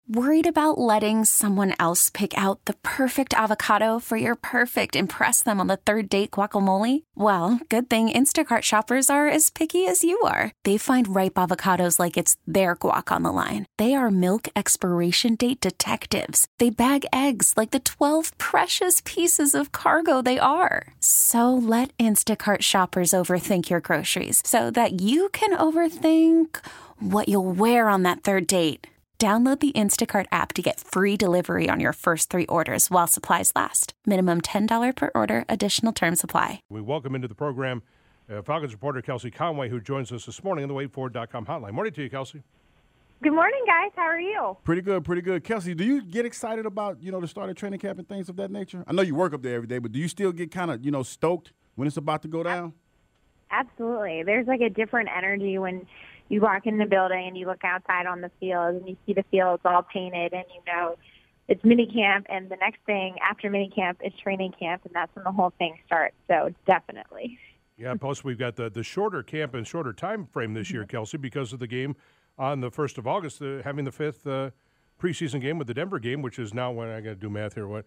Worried about letting someone else pick out the perfect avocado for your perfect impress them on the third date guacamole? Well, good thing Instacart shoppers are as picky as you are. They find ripe avocados like it's their guac on the line. They are milk expiration date detectives. They bag eggs like the 12 precious pieces of cargo they are. So let Instacart shoppers overthink your groceries so that you can overthink what you'll wear on that third date. Download the Instacart app to get free delivery on your first 3 orders while supplies last. Minimum $10 per order. Additional terms apply. We welcome into the program Falcons reporter Kelsey Conway, who joins us this morning on the WadeFord.com hotline. Morning to you, Kelsey. Good morning, guys. How are you? Pretty good, pretty good. Kelsey, do you get excited about, the start of training camp and things of that nature? I know you work up there every day, but do you still get kind of, stoked when it's about to go down? Absolutely. There's like a different energy when you walk in the building and you look outside on the field and you see the fields all painted and it's minicamp, and the next thing after minicamp is training camp, and that's when the whole thing starts. So definitely. Yeah, plus we've got the shorter camp and shorter time frame this year, Kelsey, because of the game on the 1st of August, having the 5th preseason game with the Denver game, which is now, when I got to do math here,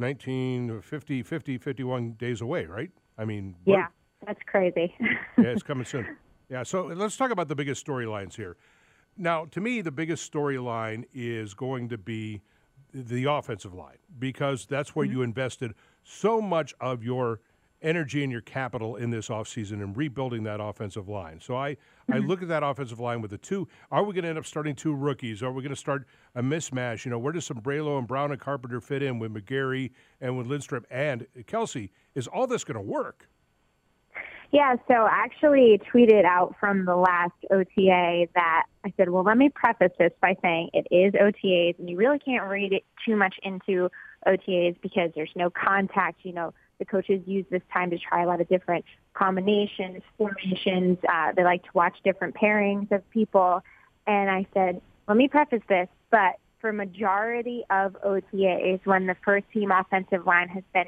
51 days away, right? I mean, yeah, that's crazy. Yeah, it's coming soon. Yeah, so let's talk about the biggest storylines here. Now, to me, the biggest storyline is going to be the offensive line, because that's where you invested so much of your energy and your capital in this offseason and rebuilding that offensive line. So I look at that offensive line with the two. Are we going to end up starting 2 rookies? Are we going to start a mismatch? Where does Sombrero and Brown and Carpenter fit in with McGarry and with Lindstrom? And Kelsey, is all this going to work? Yeah, so I actually tweeted out from the last OTA that I said, well, let me preface this by saying it is OTAs, and you really can't read it too much into OTAs because there's no contact. The coaches use this time to try a lot of different combinations, formations. They like to watch different pairings of people. And I said, let me preface this, but for majority of OTAs, when the first team offensive line has been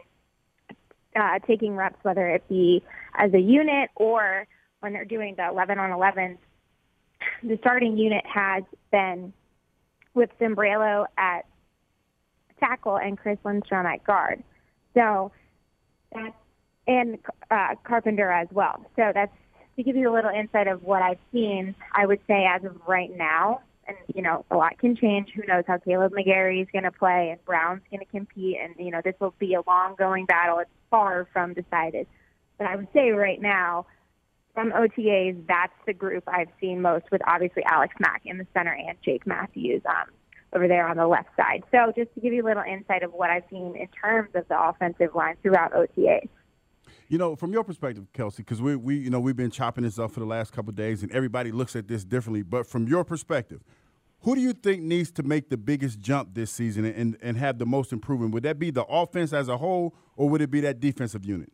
taking reps, whether it be as a unit or when they're doing the 11-on-11s, the starting unit has been with Sombrero at tackle and Chris Lindstrom at guard. So that's, and Carpenter as well. So that's to give you a little insight of what I've seen. I would say as of right now, and, a lot can change. Who knows how Caleb McGarry is going to play and Brown's going to compete. And, this will be a long-going battle. It's far from decided. But I would say right now, from OTAs, that's the group I've seen most, with obviously Alex Mack in the center and Jake Matthews over there on the left side. So just to give you a little insight of what I've seen in terms of the offensive line throughout OTAs. From your perspective, Kelsey, because we've been chopping this up for the last couple of days, and everybody looks at this differently. But from your perspective, who do you think needs to make the biggest jump this season and have the most improvement? Would that be the offense as a whole, or would it be that defensive unit?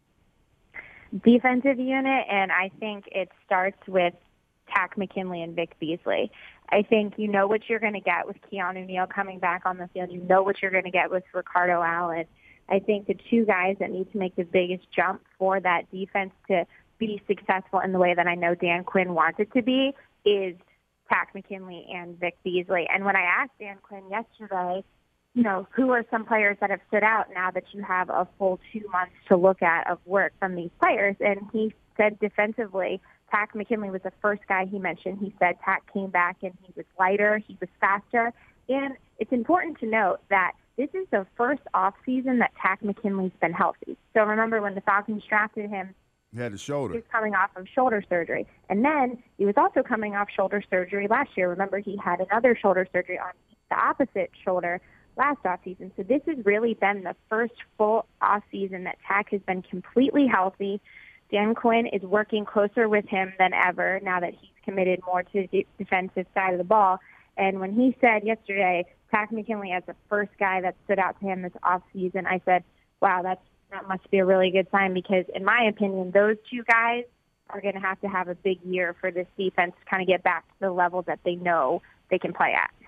Defensive unit, and I think it starts with Takk McKinley and Vic Beasley. I think you know what you're going to get with Keanu Neal coming back on the field. You know what you're going to get with Ricardo Allen. I think the 2 guys that need to make the biggest jump for that defense to be successful in the way that I know Dan Quinn wants it to be is Takk McKinley and Vic Beasley. And when I asked Dan Quinn yesterday, who are some players that have stood out now that you have a full 2 months to look at of work from these players, and he said defensively, Takk McKinley was the first guy he mentioned. He said Takk came back and he was lighter, he was faster. And it's important to note that this is the first offseason that Takk McKinley's been healthy. So remember when the Falcons drafted him, he had a shoulder. He was coming off of shoulder surgery. And then he was also coming off shoulder surgery last year. Remember, he had another shoulder surgery on the opposite shoulder last offseason. So this has really been the first full offseason that Takk has been completely healthy. Dan Quinn is working closer with him than ever now that he's committed more to the defensive side of the ball. And when he said yesterday, Takk McKinley as the first guy that stood out to him this offseason, I said, wow, that must be a really good sign, because in my opinion, those 2 guys are going to have a big year for this defense to kind of get back to the level that they know they can play at.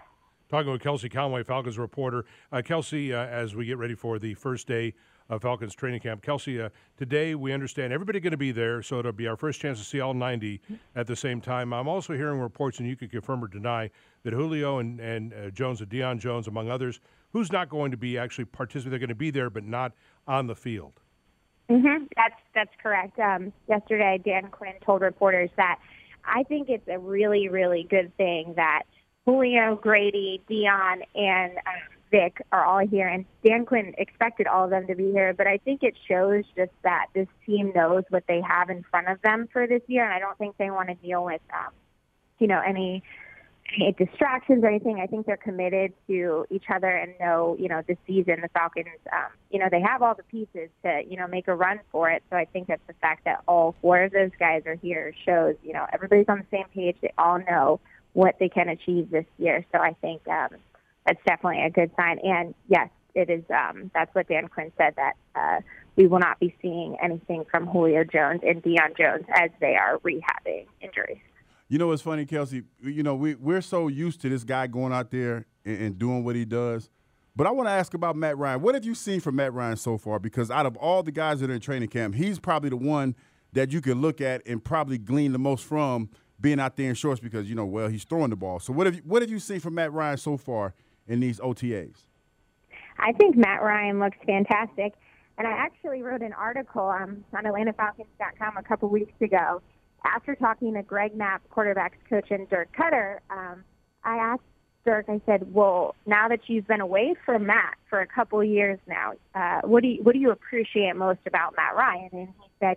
Talking with Kelsey Conway, Falcons reporter. Kelsey, as we get ready for the first day of Falcons training camp. Kelsey, today we understand everybody going to be there, so it'll be our first chance to see all 90 at the same time. I'm also hearing reports, and you can confirm or deny, that Julio and Jones, Deion Jones, among others, who's not going to be actually participating. They're going to be there, but not on the field. Mm-hmm. That's correct. Yesterday, Dan Quinn told reporters that I think it's a really, really good thing that Julio, Grady, Deion, and Vic are all here, and Dan Quinn expected all of them to be here, but I think it shows just that this team knows what they have in front of them for this year, and I don't think they want to deal with, any distractions or anything. I think they're committed to each other and know, this season the Falcons, they have all the pieces to, make a run for it. So I think that the fact that all four of those guys are here shows, everybody's on the same page. They all know what they can achieve this year. So I think that's definitely a good sign. And yes, it is. That's what Dan Quinn said, that we will not be seeing anything from Julio Jones and Deion Jones as they are rehabbing injuries. You know what's funny, Kelsey? We're so used to this guy going out there and doing what he does. But I want to ask about Matt Ryan. What have you seen from Matt Ryan so far? Because out of all the guys that are in training camp, he's probably the one that you can look at and probably glean the most from being out there in shorts because, he's throwing the ball. So what have you seen from Matt Ryan so far in these OTAs? I think Matt Ryan looks fantastic. And I actually wrote an article on AtlantaFalcons.com a couple weeks ago. After talking to Greg Knapp, quarterbacks coach, and Dirk Cutter, I asked Dirk, I said, well, now that you've been away from Matt for a couple years now, what do you appreciate most about Matt Ryan? And he said,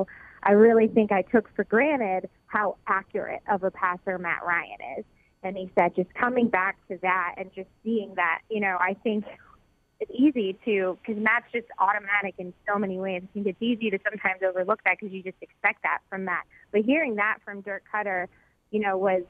I really think I took for granted how accurate of a passer Matt Ryan is. And he said, just coming back to that and just seeing that, I think it's easy to, because Matt's just automatic in so many ways. I think it's easy to sometimes overlook that because you just expect that from Matt. But hearing that from Dirk Cutter, was,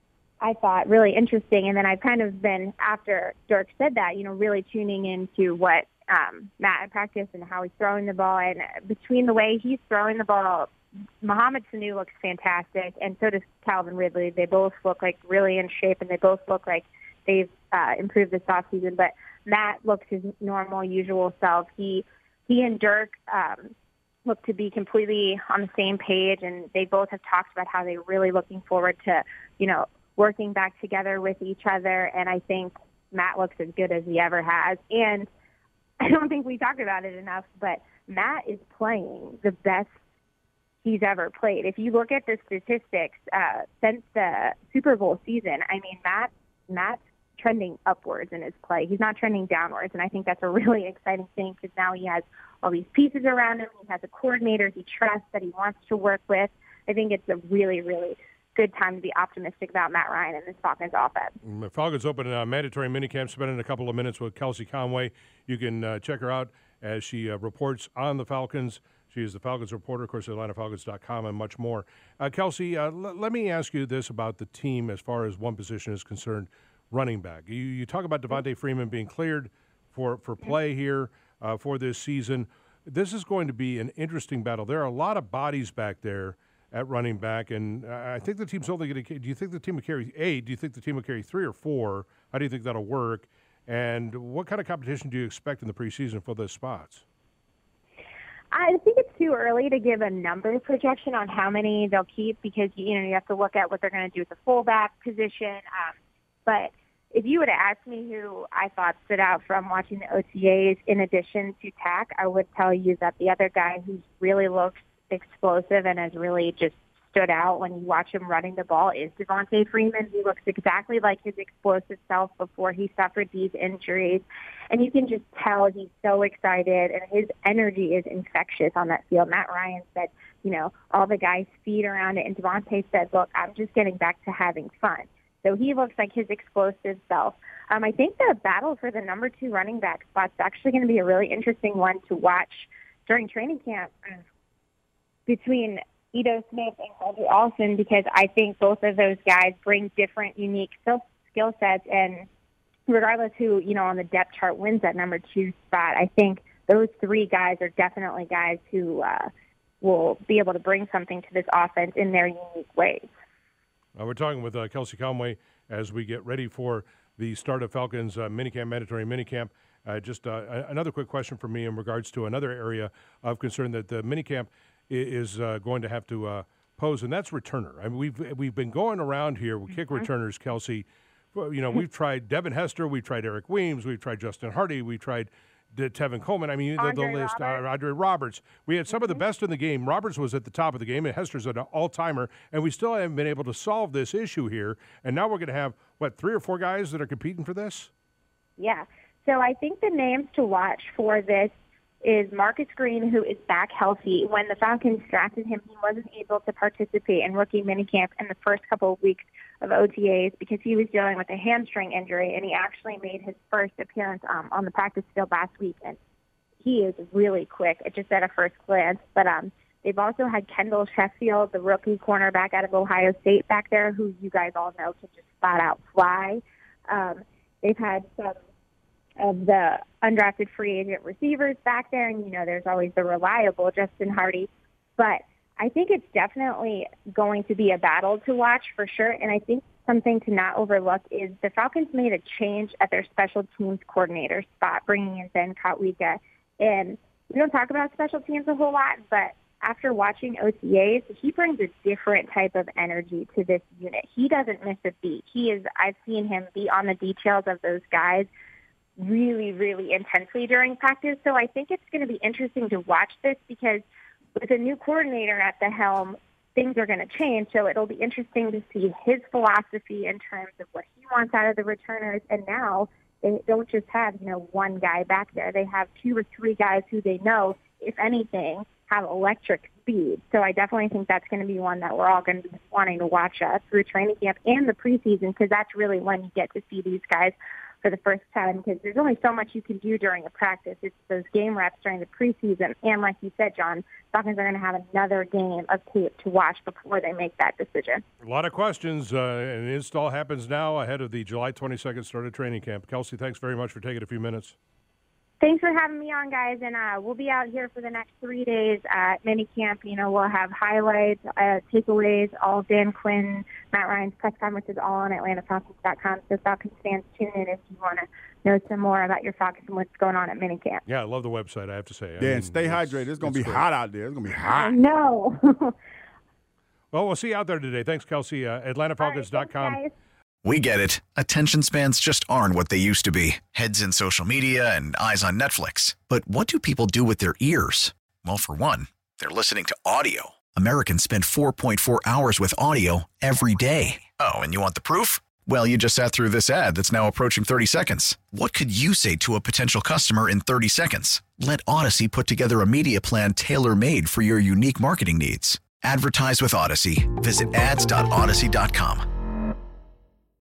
I thought, really interesting. And then I've kind of been, after Dirk said that, really tuning into what Matt had practiced and how he's throwing the ball. And between the way he's throwing the ball, Mohamed Sanu looks fantastic, and so does Calvin Ridley. They both look like really in shape, and they both look like they've improved this offseason. But Matt looks his normal, usual self. He and Dirk look to be completely on the same page, and they both have talked about how they're really looking forward to, working back together with each other. And I think Matt looks as good as he ever has. And I don't think we talked about it enough, but Matt is playing the best he's ever played. If you look at the statistics since the Super Bowl season, I mean, Matt's trending upwards in his play. He's not trending downwards, and I think that's a really exciting thing because now he has all these pieces around him. He has a coordinator he trusts that he wants to work with. I think it's a really, really good time to be optimistic about Matt Ryan and this Falcons offense. The Falcons open a mandatory minicamp, spending a couple of minutes with Kelsey Conway. You can check her out as she reports on the Falcons. She is the Falcons reporter, of course, at AtlantaFalcons.com and much more. Kelsey, let me ask you this about the team as far as one position is concerned, running back. You talk about Devontae Freeman being cleared for play here for this season. This is going to be an interesting battle. There are a lot of bodies back there at running back, and I think the team's only going to – do you think the team will carry – do you think the team will carry 3 or 4? How do you think that'll work? And what kind of competition do you expect in the preseason for those spots? I think it's too early to give a number projection on how many they'll keep because, you have to look at what they're going to do with the fullback position. But if you would have asked me who I thought stood out from watching the OTAs in addition to Tack, I would tell you that the other guy who's really looks explosive and has really just stood out when you watch him running the ball is Devontae Freeman. He looks exactly like his explosive self before he suffered these injuries. And you can just tell he's so excited, and his energy is infectious on that field. Matt Ryan said, all the guys feed around it, and Devontae said, look, I'm just getting back to having fun. So he looks like his explosive self. I think the battle for the number 2 running back spot is actually going to be a really interesting one to watch during training camp between Ito Smith and Calder Alston because I think both of those guys bring different, unique skill sets. And regardless who, on the depth chart wins that number 2 spot, I think those 3 guys are definitely guys who will be able to bring something to this offense in their unique ways. We're talking with Kelsey Conway as we get ready for the start of Falcons minicamp, mandatory minicamp. Just another quick question for me in regards to another area of concern that the minicamp is going to have to pose, and that's returner. I mean, we've been going around here with kick returners, Kelsey. You know, we've tried Devin Hester, we've tried Eric Weems, we've tried Justin Hardy, we tried Tevin Coleman. I mean, the list. Andre Roberts. We had some of the best in the game. Roberts was at the top of the game, and Hester's an all-timer, and we still haven't been able to solve this issue here. And now we're going to have, 3 or 4 guys that are competing for this? Yeah. So I think the names to watch for this is Marcus Green, who is back healthy. When the Falcons drafted him, he wasn't able to participate in rookie minicamp in the first couple of weeks of OTAs because he was dealing with a hamstring injury, and he actually made his first appearance on the practice field last week. And he is really quick, just at a first glance. But they've also had Kendall Sheffield, the rookie cornerback out of Ohio State back there, who you guys all know can just flat out fly. They've had some of the undrafted free agent receivers back there, and, there's always the reliable Justin Hardy. But I think it's definitely going to be a battle to watch for sure, and I think something to not overlook is the Falcons made a change at their special teams coordinator spot, bringing in Ben Kotwica. And we don't talk about special teams a whole lot, but after watching OTAs, he brings a different type of energy to this unit. He doesn't miss a beat. I've seen him be on the details of those guys really, really intensely during practice. So I think it's going to be interesting to watch this because with a new coordinator at the helm, things are going to change. So it'll be interesting to see his philosophy in terms of what he wants out of the returners. And now they don't just have, one guy back there. They have 2 or 3 guys who they know, if anything, have electric speed. So I definitely think that's going to be one that we're all going to be wanting to watch through training camp and the preseason, because that's really when you get to see these guys for the first time, because there's only so much you can do during a practice. It's those game reps during the preseason. And like you said, John, Falcons are going to have another game of tape to watch before they make that decision. A lot of questions, and install happens now ahead of the July 22nd start of training camp. Kelsey, thanks very much for taking a few minutes. Thanks for having me on, guys, and we'll be out here for the next 3 days at minicamp. We'll have highlights, takeaways, all Dan Quinn, Matt Ryan's press conferences, all on AtlantaFalcons.com. So Falcons fans, tune in if you want to know some more about your Falcons and what's going on at minicamp. Yeah, I love the website, I have to say. And stay hydrated. It's going to be hot out there. It's going to be hot. No. Well, we'll see you out there today. Thanks, Kelsey. AtlantaFalcons.com. All right, We get it. Attention spans just aren't what they used to be. Heads in social media and eyes on Netflix. But what do people do with their ears? Well, for one, they're listening to audio. Americans spend 4.4 hours with audio every day. Oh, and you want the proof? Well, you just sat through this ad that's now approaching 30 seconds. What could you say to a potential customer in 30 seconds? Let Odyssey put together a media plan tailor-made for your unique marketing needs. Advertise with Odyssey. Visit ads.odyssey.com.